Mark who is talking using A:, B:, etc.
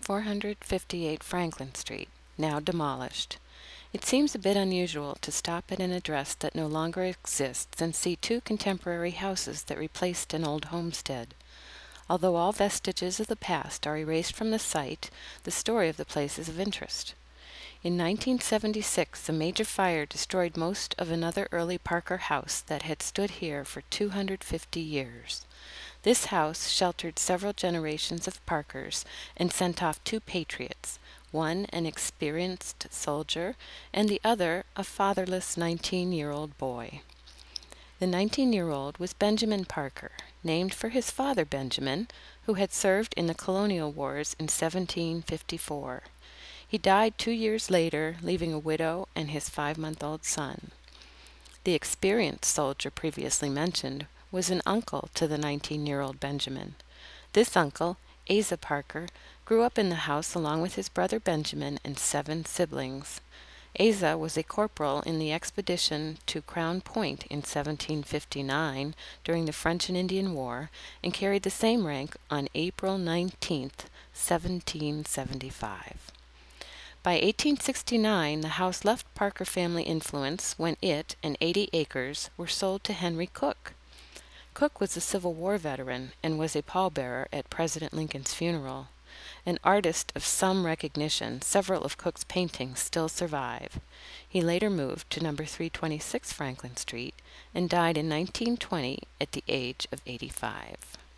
A: 458 Franklin Street, now demolished. It seems a bit unusual to stop at an address that no longer exists and see two contemporary houses that replaced an old homestead. Although all vestiges of the past are erased from the site, the story of the place is of interest. In 1976, a major fire destroyed most of another early Parker house that had stood here for 250 years. This house sheltered several generations of Parkers and sent off two patriots, one an experienced soldier and the other a fatherless 19-year-old boy. The 19-year-old was Benjamin Parker, named for his father Benjamin, who had served in the Colonial Wars in 1754. He died 2 years later, leaving a widow and his 5-month-old son. The experienced soldier previously mentioned was an uncle to the 19-year-old Benjamin. This uncle, Asa Parker, grew up in the house along with his brother Benjamin and 7 siblings. Asa was a corporal in the expedition to Crown Point in 1759 during the French and Indian War and carried the same rank on April 19, 1775. By 1869, the house left Parker family influence when it and 80 acres were sold to Henry Cook. Cook was a Civil War veteran and was a pallbearer at President Lincoln's funeral. An artist of some recognition, several of Cook's paintings still survive. He later moved to No. 326 Franklin Street and died in 1920 at the age of 85.